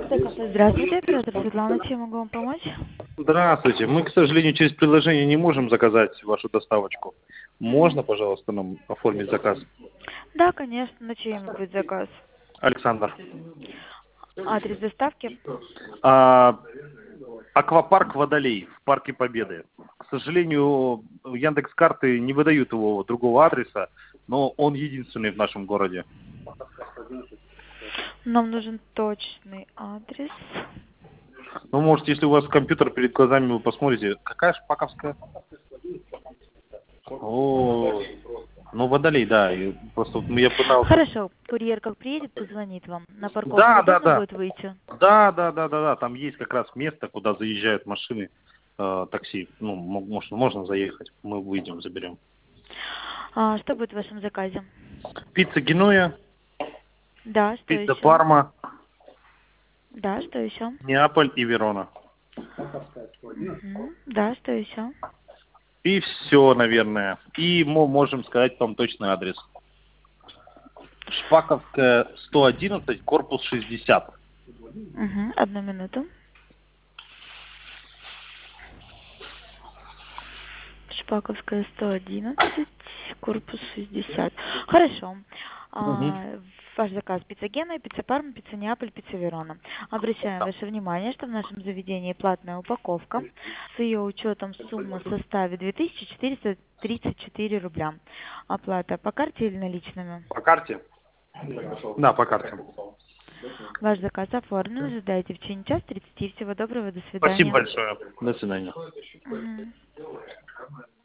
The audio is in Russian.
Здравствуйте, оператор Светлана, чем могу вам помочь? Здравствуйте. Мы, к сожалению, через приложение не можем заказать вашу доставочку. Можно, пожалуйста, нам оформить заказ? Да, конечно, на чьи будет заказ? Александр. Адрес доставки? А, аквапарк Водолей в Парке Победы. К сожалению, Яндекс.Карты не выдают его другого адреса, но он единственный в нашем городе. Нам нужен точный адрес. Ну, может, если у вас компьютер перед глазами, вы посмотрите, какая Шпаковская? О, ну, Водолей, да. И просто вот я пытался... Хорошо, курьер как приедет, позвонит вам. На парковку Да, да, удобно да. будет выйти? Да. Там есть как раз место, куда заезжают машины, такси. Ну, можно заехать. Мы выйдем, заберем. Что будет в вашем заказе? Пицца Генуя, Да, что пицца еще? Парма, Да, что еще? Неаполь и Верона. Да, что еще? И все, наверное. И мы можем сказать вам точный адрес. Шпаковская, 111, корпус 60. Одну минуту. Шпаковская, 111, корпус 60. Хорошо. Мгм. Ваш заказ: пицца Гена, пицца Парма, пицца Неаполь, пицца Верона. Обращаем ваше внимание, что в нашем заведении платная упаковка. С ее учетом сумма составит 2434 рубля. Оплата по карте или наличными? По карте? Да, по карте. Ваш заказ оформлен. Ожидайте в течение часа 30. Всего доброго, до Спасибо свидания. большое. До свидания. Мгм.